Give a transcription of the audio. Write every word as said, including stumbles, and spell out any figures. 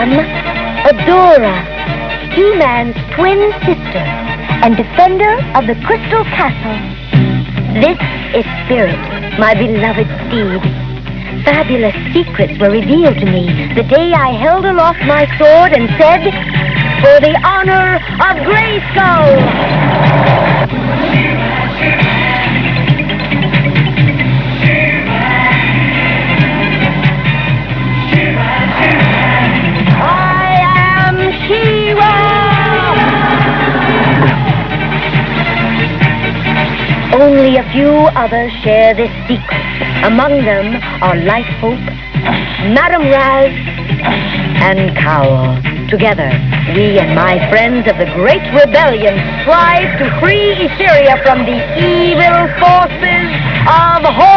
am Adora, He-Man's twin sister and defender of the Crystal Castle. This is Spirit, my beloved steed. Fabulous secrets were revealed to me the day I held aloft my sword and said, "For the honor of Grayskull!" Only a few others share this secret. Among them are Lighthope, Madame Raz, and Cowl. Together, we and my friends of the Great Rebellion strive to free Etheria from the evil forces of Horde.